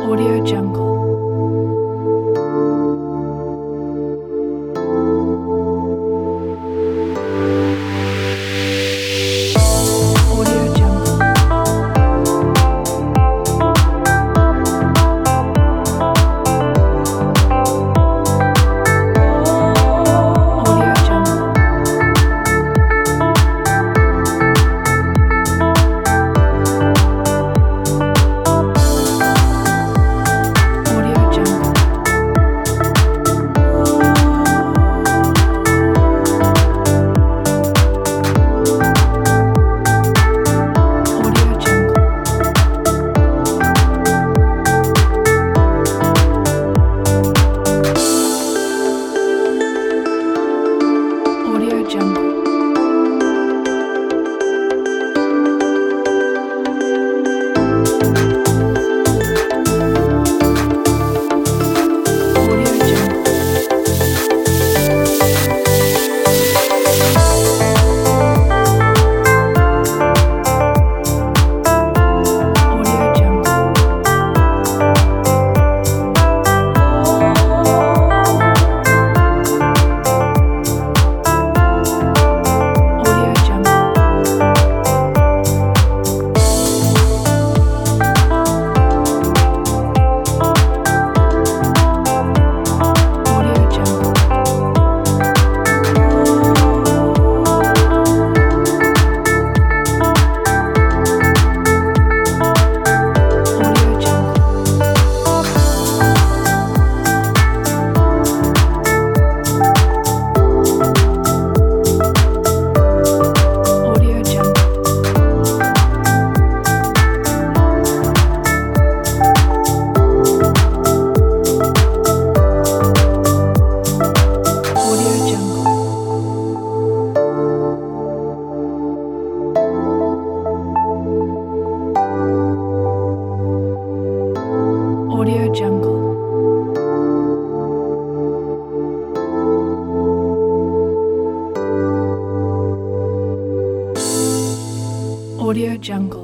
Audio Jungle. Audio Jungle. Audio Jungle. Audio Jungle. Audio Jungle. Audio Jungle. Audio Jungle. Audio Jungle. Audio Jungle. Audio Jungle. Audio Jungle. Audio Jungle. Audio Jungle. Audio Jungle. Audio Jungle.